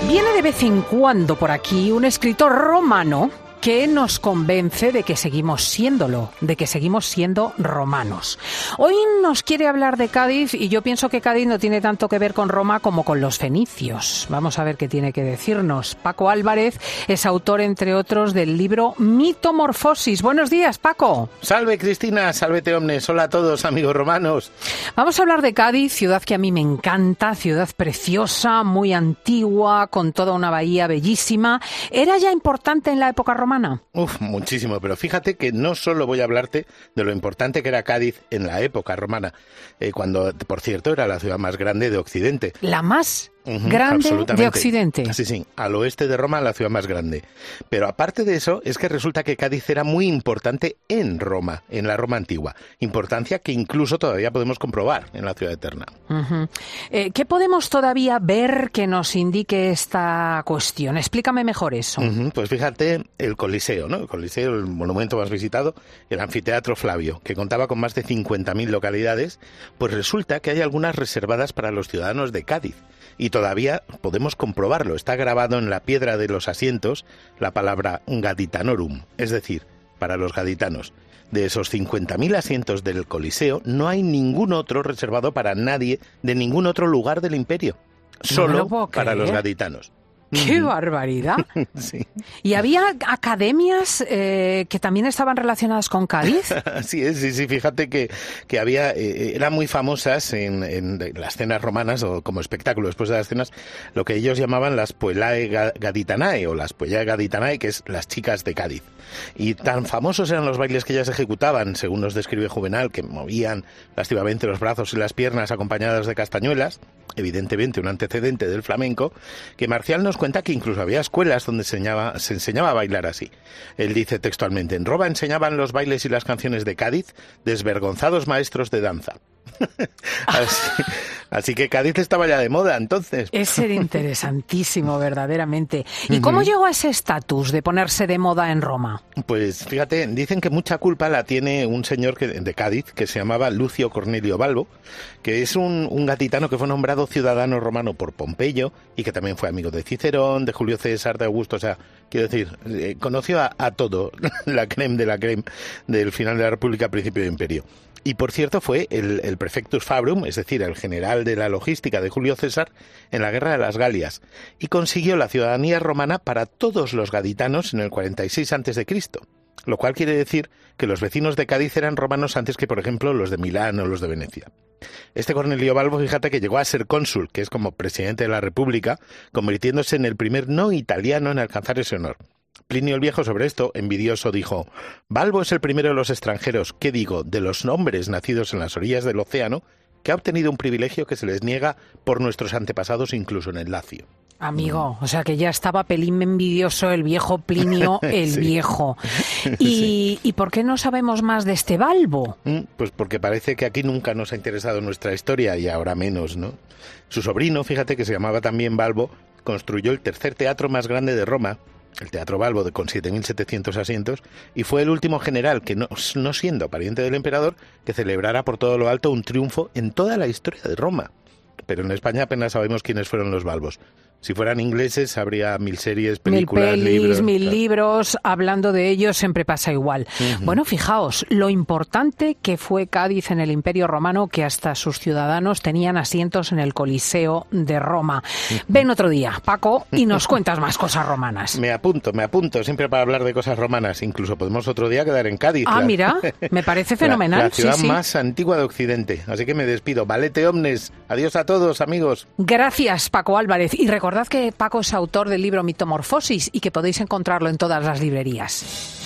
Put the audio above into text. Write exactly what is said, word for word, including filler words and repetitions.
Viene de vez en cuando por aquí un escritor romano que nos convence de que seguimos siéndolo, de que seguimos siendo romanos. Hoy nos quiere hablar de Cádiz y yo pienso que Cádiz no tiene tanto que ver con Roma como con los fenicios. Vamos a ver qué tiene que decirnos. Paco Álvarez es autor, entre otros, del libro Mitomorfosis. Buenos días, Paco. Salve, Cristina, salvete omnes. Hola a todos, amigos romanos. Vamos a hablar de Cádiz, ciudad que a mí me encanta, ciudad preciosa, muy antigua, con toda una bahía bellísima. ¿Era ya importante en la época romana? Uf, muchísimo, pero fíjate que no solo voy a hablarte de lo importante que era Cádiz en la época romana, eh, cuando, por cierto, era la ciudad más grande de Occidente. ¿La más uh-huh, grande de Occidente? Sí, sí, al oeste de Roma, la ciudad más grande. Pero aparte de eso, es que resulta que Cádiz era muy importante en Roma, en la Roma antigua. Importancia que incluso todavía podemos comprobar en la ciudad eterna. Uh-huh. Eh, ¿Qué podemos todavía ver que nos indique esta cuestión? Explícame mejor eso. Uh-huh, pues fíjate, el Coliseo, ¿no? El Coliseo, el monumento más visitado, el Anfiteatro Flavio, que contaba con más de cincuenta mil localidades, pues resulta que hay algunas reservadas para los ciudadanos de Cádiz. Y todavía podemos comprobarlo. Está grabado en la piedra de los asientos la palabra Gaditanorum, es decir, para los gaditanos. De esos cincuenta mil asientos del Coliseo, no hay ningún otro reservado para nadie de ningún otro lugar del imperio. Solo no para los gaditanos. ¡Qué barbaridad! Sí. ¿Y había academias eh, que también estaban relacionadas con Cádiz? Así es, sí, sí, fíjate que, que había, eh, eran muy famosas en, en las cenas romanas, o como espectáculo después de las cenas, lo que ellos llamaban las Puellae Gaditanae, o las Puellae Gaditanae, que es las chicas de Cádiz. Y tan famosos eran los bailes que ellas ejecutaban, según nos describe Juvenal, que movían lascivamente los brazos y las piernas acompañadas de castañuelas, evidentemente un antecedente del flamenco, que Marcial nos cuenta que incluso había escuelas donde se enseñaba, se enseñaba a bailar así. Él dice textualmente: en Roma enseñaban los bailes y las canciones de Cádiz desvergonzados maestros de danza. así, así que Cádiz estaba ya de moda entonces. Es ser interesantísimo, verdaderamente. ¿Y cómo uh-huh. llegó a ese estatus de ponerse de moda en Roma? Pues fíjate, dicen que mucha culpa la tiene un señor que, de Cádiz que se llamaba Lucio Cornelio Balbo, que es un, un gaditano que fue nombrado ciudadano romano por Pompeyo y que también fue amigo de Cicerón, de Julio César, de Augusto. O sea, quiero decir, eh, conoció a, a todo, la creme de la creme del final de la República, principio de Imperio. Y, por cierto, fue el, el prefectus fabrum, es decir, el general de la logística de Julio César en la Guerra de las Galias, y consiguió la ciudadanía romana para todos los gaditanos en el cuarenta y seis antes de Cristo, lo cual quiere decir que los vecinos de Cádiz eran romanos antes que, por ejemplo, los de Milán o los de Venecia. Este Cornelio Balbo, fíjate que llegó a ser cónsul, que es como presidente de la República, convirtiéndose en el primer no italiano en alcanzar ese honor. Plinio el Viejo sobre esto, envidioso, dijo: Balbo es el primero de los extranjeros, ¿qué digo?, de los hombres nacidos en las orillas del océano, que ha obtenido un privilegio que se les niega por nuestros antepasados incluso en el Lacio. Amigo, o sea que ya estaba pelín envidioso el viejo Plinio el sí. Viejo. ¿Y, sí. ¿Y por qué no sabemos más de este Balbo? Pues porque parece que aquí nunca nos ha interesado nuestra historia y ahora menos, ¿no? Su sobrino, fíjate, que se llamaba también Balbo, construyó el tercer teatro más grande de Roma, el Teatro Balbo, de, con siete mil setecientos asientos, y fue el último general, que no, no siendo pariente del emperador, que celebrara por todo lo alto un triunfo en toda la historia de Roma. Pero en España apenas sabemos quiénes fueron los Balbos. Si fueran ingleses, habría mil series, películas, mil pelis, libros... mil claro. libros, hablando de ellos siempre pasa igual. Uh-huh. Bueno, fijaos, lo importante que fue Cádiz en el Imperio Romano, que hasta sus ciudadanos tenían asientos en el Coliseo de Roma. Uh-huh. Ven otro día, Paco, y nos cuentas más cosas romanas. Me apunto, me apunto, siempre para hablar de cosas romanas. Incluso podemos otro día quedar en Cádiz. Ah, la... mira, me parece fenomenal. La, la ciudad sí, sí. más antigua de Occidente. Así que me despido. Valete omnes. Adiós a todos, amigos. Gracias, Paco Álvarez. Y recordad que Paco es autor del libro Mitomorfosis y que podéis encontrarlo en todas las librerías.